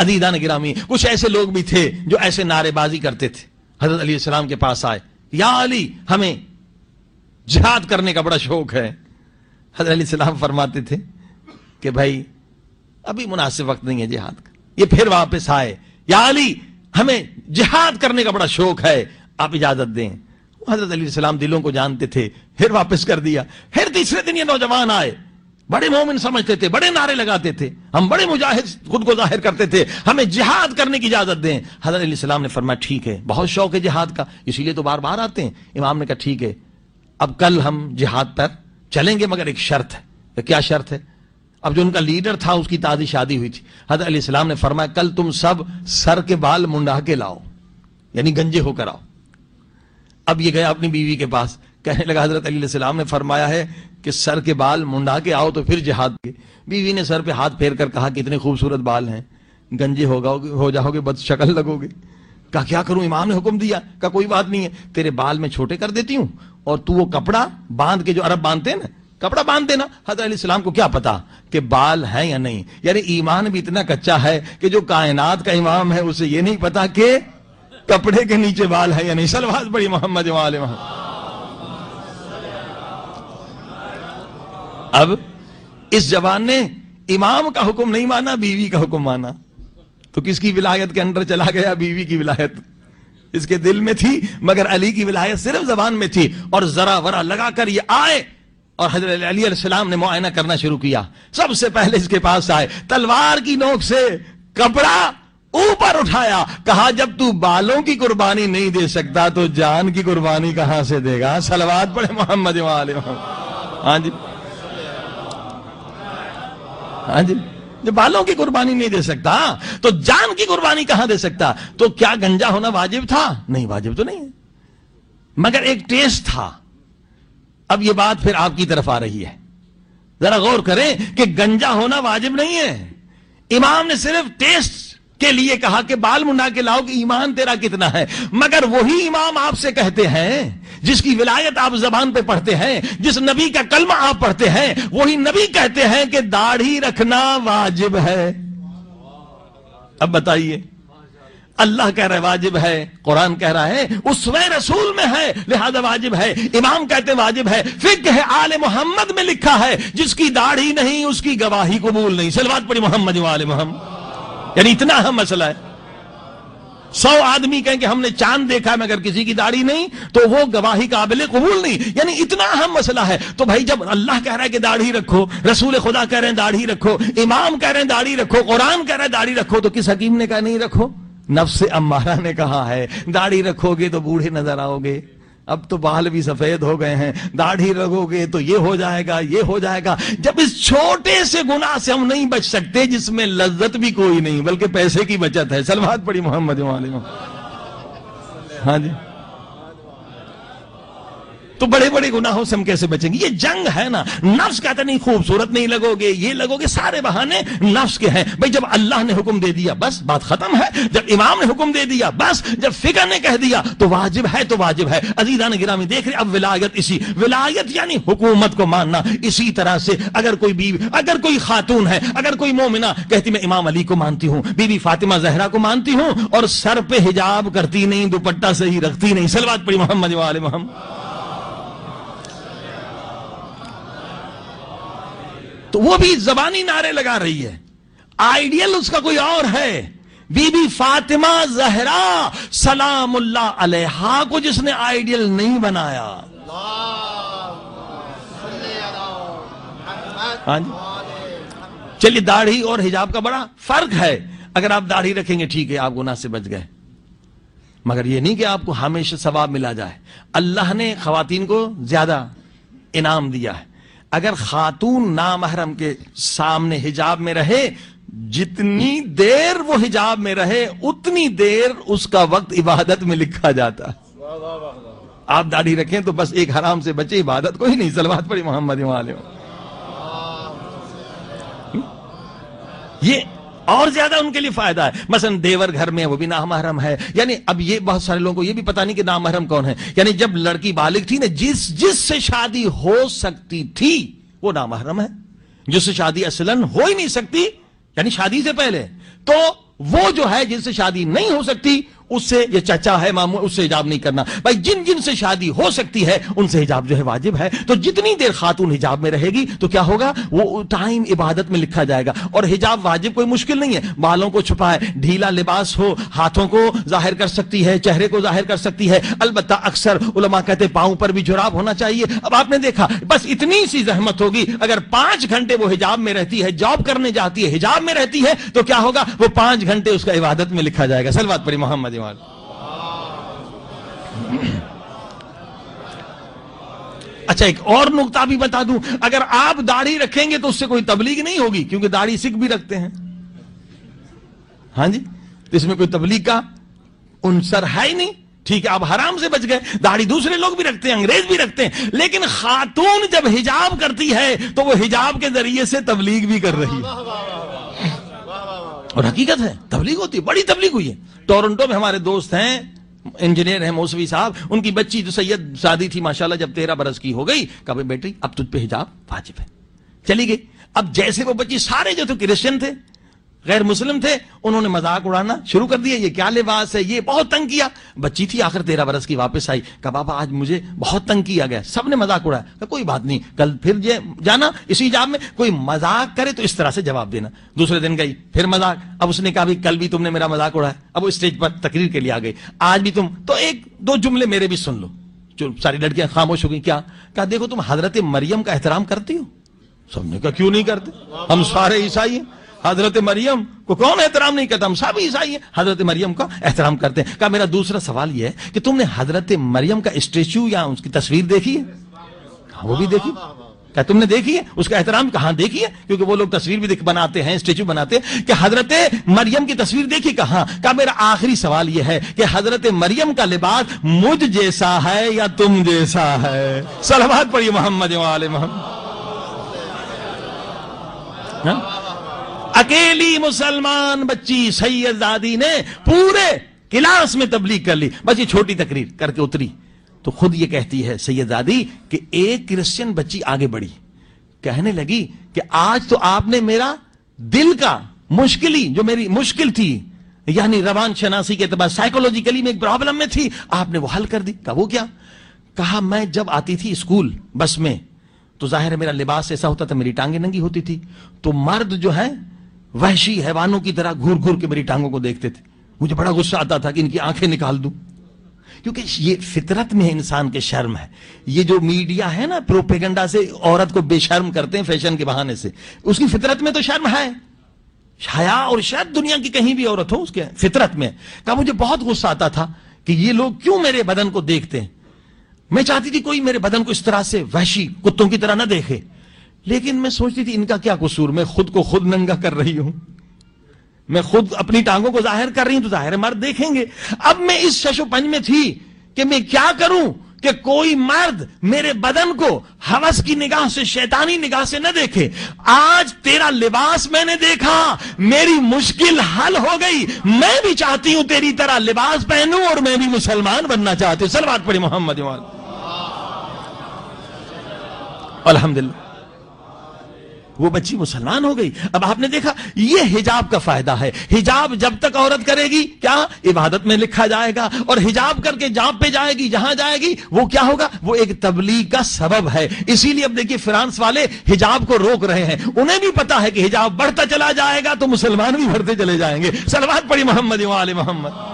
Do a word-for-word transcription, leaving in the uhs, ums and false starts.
عزیزان گرامی کچھ ایسے لوگ بھی تھے جو ایسے نعرے بازی کرتے تھے. حضرت علیہ السلام کے پاس آئے, یا علی ہمیں جہاد کرنے کا بڑا شوق ہے. حضرت علیہ السلام فرماتے تھے کہ بھائی ابھی مناسب وقت نہیں ہے جہاد کا. یہ پھر واپس آئے, یا علی ہمیں جہاد کرنے کا بڑا شوق ہے, آپ اجازت دیں. حضرت علیہ السلام دلوں کو جانتے تھے, پھر واپس کر دیا. پھر تیسرے دن یہ نوجوان آئے, بڑے مومن سمجھتے تھے, بڑے نعرے لگاتے تھے, ہم بڑے مجاہد خود کو ظاہر کرتے تھے, ہمیں جہاد کرنے کی اجازت دیں. حضرت علیہ السلام نے فرمایا ٹھیک ہے, بہت شوق ہے جہاد کا, اسی لیے تو بار بار آتے ہیں. امام نے کہا ٹھیک ہے, اب کل ہم جہاد پر چلیں گے, مگر ایک شرط ہے. کیا شرط ہے؟ اب جو ان کا لیڈر تھا اس کی تازی شادی ہوئی تھی. حضرت علیہ السلام نے فرمایا کل تم سب سر کے بال منڈا کے لاؤ, یعنی گنجے ہو کر آؤ. اب یہ گیا اپنی بیوی کے پاس, کہنے لگا حضرت علیہ السلام نے فرمایا ہے کہ سر کے بال منڈا کے آؤ تو پھر جہاد کے. بیوی نے سر پہ ہاتھ پھیر کر کہا کتنے خوبصورت بال ہیں, گنجے ہو گاؤ ہو جاؤ گے, بد شکل لگو گے. کہا کیا کروں, امام نے حکم دیا. کہا کوئی بات نہیں ہے, تیرے بال میں چھوٹے کر دیتی ہوں اور تو وہ کپڑا باندھ کے, جو عرب باندھتے ہیں نا, کپڑا باندھ دینا. حضرت علیہ السلام کو کیا پتا کہ بال ہیں یا نہیں, یعنی ایمان بھی اتنا کچا ہے کہ جو کائنات کا امام ہے اسے یہ نہیں پتا کہ کپڑے کے نیچے بال ہے یا نہیں. صلوات پڑھی محمد و آل محمد. اب اس جوان نے امام کا حکم نہیں مانا, بیوی کا حکم مانا, تو کس کی ولایت کے اندر چلا گیا؟ بیوی کی ولایت اس کے دل میں تھی, مگر علی کی ولایت صرف زبان میں تھی. اور ذرا ورا لگا کر یہ آئے اور حضرت علی علیہ السلام نے معائنہ کرنا شروع کیا. سب سے پہلے اس کے پاس آئے, تلوار کی نوک سے کپڑا اوپر اٹھایا, کہا جب تو بالوں کی قربانی نہیں دے سکتا تو جان کی قربانی کہاں سے دے گا؟ صلوات پڑھے محمد و آل محمد. ہاں جی ہاں جی, جو بالوں کی قربانی نہیں دے سکتا تو جان کی قربانی کہاں دے سکتا؟ تو کیا گنجا ہونا واجب تھا؟ نہیں, واجب تو نہیں ہے, مگر ایک ٹیسٹ تھا. اب یہ بات پھر آپ کی طرف آ رہی ہے, ذرا غور کریں کہ گنجا ہونا واجب نہیں ہے. امام نے صرف ٹیسٹ کے لیے کہا کہ بال منڈا کے لاؤ کہ ایمان تیرا کتنا ہے, مگر وہی امام آپ سے کہتے ہیں جس کی ولایت آپ زبان پہ پڑھتے ہیں, جس نبی کا کلمہ آپ پڑھتے ہیں, وہی نبی کہتے ہیں کہ داڑھی رکھنا واجب ہے. اب بتائیے, اللہ کہہ رہا ہے واجب ہے, قرآن کہہ رہا ہے اسوہ رسول میں ہے لہذا واجب ہے, امام کہتے واجب ہے. فقہ ہے آل محمد میں لکھا ہے جس کی داڑھی نہیں اس کی گواہی قبول نہیں. صلوات پڑھی محمد و آل محمد. یعنی اتنا اہم مسئلہ ہے. سو آدمی کہیں کہ ہم نے چاند دیکھا مگر کسی کی داڑھی نہیں تو وہ گواہی قابل قبول نہیں. یعنی اتنا اہم مسئلہ ہے. تو بھائی جب اللہ کہہ رہا ہے کہ داڑھی رکھو, رسول خدا کہہ رہے ہیں داڑھی رکھو, امام کہہ رہے ہیں داڑھی رکھو, قرآن کہہ رہا ہے داڑھی رکھو, تو کس حکیم نے کہا نہیں رکھو؟ نفس امارہ نے کہا ہے داڑھی رکھو گے تو بوڑھے نظر آؤ گے. اب تو بال بھی سفید ہو گئے ہیں, داڑھی رکھو گے تو یہ ہو جائے گا, یہ ہو جائے گا. جب اس چھوٹے سے گناہ سے ہم نہیں بچ سکتے جس میں لذت بھی کوئی نہیں بلکہ پیسے کی بچت ہے. صلوات پڑھی محمد و آل محمد. ہاں جی, تو بڑے بڑے گناہوں سے ہم کیسے بچیں گے؟ یہ جنگ ہے نا. نفس کہتا نہیں خوبصورت نہیں لگو گے, یہ لگو گے, سارے بہانے نفس کے ہیں. بھئی جب اللہ نے حکم دے دیا بس بات ختم ہے. جب امام نے حکم دے دیا بس, جب فقہ نے کہہ دیا تو واجب ہے تو واجب ہے. عزیزان گرامی دیکھ رہے, اب ولایت اسی, ولایت یعنی حکومت کو ماننا. اسی طرح سے اگر کوئی بیوی, اگر کوئی خاتون ہے, اگر کوئی مومنہ کہتی میں امام علی کو مانتی ہوں, بی بی فاطمہ زہرا کو مانتی ہوں, اور سر پہ حجاب کرتی نہیں, دوپٹہ صحیح رکھتی نہیں. صلوات پڑھی محمد و آل محمد. تو وہ بھی زبانی نعرے لگا رہی ہے, آئیڈیل اس کا کوئی اور ہے. بی بی فاطمہ زہرا سلام اللہ علیہا کو جس نے آئیڈیل نہیں بنایا. ہاں جی, چلیے داڑھی اور حجاب کا بڑا فرق ہے. اگر آپ داڑھی رکھیں گے ٹھیک ہے, آپ گناہ سے بچ گئے, مگر یہ نہیں کہ آپ کو ہمیشہ ثواب ملا جائے. اللہ نے خواتین کو زیادہ انعام دیا ہے. اگر خاتون نامحرم کے سامنے حجاب میں رہے, جتنی دیر وہ حجاب میں رہے اتنی دیر اس کا وقت عبادت میں لکھا جاتا. آپ داڑھی رکھیں تو بس ایک حرام سے بچے, عبادت کوئی نہیں. صلوات پڑھی محمد و آل محمد. یہ اور زیادہ ان کے لیے فائدہ ہے. مثلا دیور گھر میں وہ بھی نامحرم ہے. یعنی اب یہ بہت سارے لوگوں کو یہ بھی پتہ نہیں کہ نامحرم کون ہے. یعنی جب لڑکی بالغ تھی نا, جس جس سے شادی ہو سکتی تھی وہ نامحرم ہے. جس سے شادی اصلاً ہو ہی نہیں سکتی, یعنی شادی سے پہلے, تو وہ جو ہے جن سے شادی نہیں ہو سکتی اس سے، یہ چچا ہے ماموں، اس سے حجاب نہیں کرنا بھائی. جن جن سے شادی ہو سکتی ہے ان سے حجاب جو ہے واجب ہے. تو جتنی دیر خاتون حجاب میں رہے گی تو کیا ہوگا، وہ ٹائم عبادت میں لکھا جائے گا. اور حجاب واجب کوئی مشکل نہیں ہے، بالوں کو چھپائے، ڈھیلا لباس ہو، ہاتھوں کو ظاہر کر سکتی ہے، چہرے کو ظاہر کر سکتی ہے. البتہ اکثر علماء کہتے پاؤں پر بھی جراب ہونا چاہیے. اب آپ نے دیکھا بس اتنی سی زحمت ہوگی، اگر پانچ گھنٹے وہ حجاب میں رہتی ہے، جاب کرنے جاتی ہے، حجاب میں رہتی ہے، تو کیا ہوگا، وہ پانچ گھنٹے اس کا عبادت میں لکھا جائے گا. صلوات پڑھی محمد وال. اچھا ایک اور نقطہ بھی بتا دوں، اگر آپ داڑھی رکھیں گے تو اس سے کوئی تبلیغ نہیں ہوگی، کیونکہ داڑھی سکھ بھی رکھتے ہیں. ہاں جی، تو اس میں کوئی تبلیغ کا عنصر ہے ہی نہیں. ٹھیک ہے، آپ حرام سے بچ گئے. داڑھی دوسرے لوگ بھی رکھتے ہیں، انگریز بھی رکھتے ہیں، لیکن خاتون جب حجاب کرتی ہے تو وہ حجاب کے ذریعے سے تبلیغ بھی کر رہی ہے. اور حقیقت ہے تبلیغ ہوتی ہے، بڑی تبلیغ ہوئی ہے. ٹورنٹو میں ہمارے دوست ہیں، انجینئر ہیں موسوی صاحب، ان کی بچی جو سید شادی تھی ماشاءاللہ، جب تیرہ برس کی ہو گئی، کہا بھائی بیٹی اب تجھ پہ حجاب واجب ہے. چلی گئی. اب جیسے وہ بچی، سارے جو تھے کرسچن تھے، غیر مسلم تھے، انہوں نے مذاق اڑانا شروع کر دیا، یہ کیا لباس ہے، یہ بہت تنگ کیا. بچی تھی آخر تیرہ برس کی، واپس آئی، کہا بابا آج مجھے بہت تنگ کیا گیا. سب نے مذاق اڑایا. کہا کوئی بات نہیں، کل پھر جانا اسی حجاب میں، کوئی مذاق کرے تو اس طرح سے جواب دینا. دوسرے دن گئی، پھر مذاق. اب اس نے کہا بھی کل بھی تم نے میرا مذاق اڑایا. اب وہ اسٹیج پر تقریر کے لیے آ گئی، آج بھی تم، تو ایک دو جملے میرے بھی سن لو. جو ساری لڑکیاں خاموش ہو گئی. کیا؟ کہا دیکھو تم حضرت مریم کا احترام کرتی ہو. سب نے کہا کیوں نہیں کرتے، ہم سارے عیسائی ہیں، حضرت مریم کو کون احترام نہیں کرتا، ہم سب عیسائی ہیں، حضرت مریم کا احترام کرتے ہیں. کہا میرا دوسرا سوال یہ ہے کہ تم نے حضرت مریم کا اسٹیچو یا اس کی تصویر دیکھی ہے؟ کہا وہ بھی دیکھی. کہا تم نے دیکھی ہے اس کا احترام؟ کہاں دیکھی ہے، کیونکہ وہ لوگ تصویر بھی بناتے ہیں، اسٹیچو بناتے ہیں. کہ حضرت مریم کی تصویر دیکھی؟ کہاں. کہا میرا آخری سوال یہ ہے کہ حضرت مریم کا لباس مجھ جیسا ہے یا تم جیسا ہے؟ صلوات پڑھیے محمد و آل محمد. اکیلی مسلمان بچی سید زادی نے پورے کلاس میں تبلیغ کر لی. بس یہ چھوٹی تقریر کر کے اتری تو خود یہ کہتی ہے سید زادی کہ ایک کرسچن بچی آگے بڑھی، کہنے لگی کہ آج تو آپ نے میرا دل کا مشکلی، جو میری مشکل تھی، یعنی روان شناسی کے اعتبار سائیکولوجیکلی میں ایک پرابلم میں تھی، آپ نے وہ حل کر دی. کہا وہ کیا؟ کہا میں جب آتی تھی اسکول بس میں تو ظاہر ہے میرا لباس ایسا ہوتا تھا، میری ٹانگیں ننگی ہوتی تھی، تو مرد جو ہے وحشی حیوانوں کی طرح گھور گھور کے میری ٹانگوں کو دیکھتے تھے. مجھے بڑا غصہ آتا تھا کہ ان کی آنکھیں نکال دوں، کیونکہ یہ فطرت میں انسان کے شرم ہے. یہ جو میڈیا ہے نا پروپیگنڈا سے عورت کو بے شرم کرتے ہیں فیشن کے بہانے سے، اس کی فطرت میں تو شرم ہے. حیا اور شاید دنیا کی کہیں بھی عورت ہو اس کے فطرت میں. کہا مجھے بہت غصہ آتا تھا کہ یہ لوگ کیوں میرے بدن کو دیکھتے ہیں. میں چاہتی تھی کوئی میرے بدن کو اس طرح سے وحشی کتوں کی طرح نہ دیکھے، لیکن میں سوچتی تھی ان کا کیا قصور، میں خود کو خود ننگا کر رہی ہوں، میں خود اپنی ٹانگوں کو ظاہر کر رہی ہوں تو ظاہر مرد دیکھیں گے. اب میں اس شش و پنج میں تھی کہ میں کیا کروں کہ کوئی مرد میرے بدن کو ہوس کی نگاہ سے، شیطانی نگاہ سے نہ دیکھے. آج تیرا لباس میں نے دیکھا، میری مشکل حل ہو گئی. میں بھی چاہتی ہوں تیری طرح لباس پہنوں اور میں بھی مسلمان بننا چاہتی ہوں. صلوات پڑھی محمد و آل. الحمدللہ وہ بچی مسلمان ہو گئی. اب آپ نے دیکھا یہ حجاب کا فائدہ ہے. حجاب جب تک عورت کرے گی کیا عبادت میں لکھا جائے گا، اور حجاب کر کے جہاں پہ جائے گی، جہاں جائے گی، وہ کیا ہوگا، وہ ایک تبلیغ کا سبب ہے. اسی لیے اب دیکھیے فرانس والے حجاب کو روک رہے ہیں. انہیں بھی پتا ہے کہ حجاب بڑھتا چلا جائے گا تو مسلمان بھی بڑھتے چلے جائیں گے. صلوات پڑھی محمد و آل محمد.